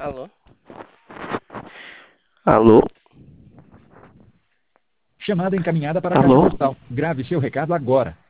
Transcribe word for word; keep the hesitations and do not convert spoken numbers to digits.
Alô? Alô? Chamada encaminhada para a caixa Alô? postal. Grave seu recado agora.